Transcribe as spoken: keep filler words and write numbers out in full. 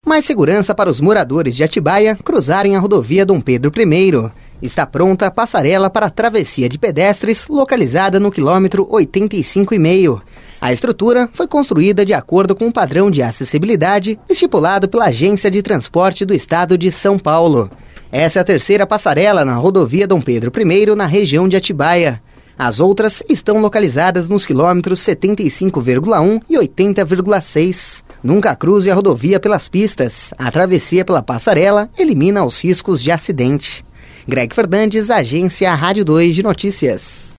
Mais segurança para os moradores de Atibaia cruzarem a rodovia Dom Pedro I. Está pronta a passarela para a travessia de pedestres, localizada no quilômetro oitenta e cinco e meio. A estrutura foi construída de acordo com o padrão de acessibilidade estipulado pela Agência de Transporte do Estado de São Paulo. Essa é a terceira passarela na rodovia Dom Pedro I, na região de Atibaia. As outras estão localizadas nos quilômetros setenta e cinco vírgula um e oitenta vírgula seis. Nunca cruze a rodovia pelas pistas. A travessia pela passarela elimina os riscos de acidente. Greg Fernandes, Agência Rádio dois de Notícias.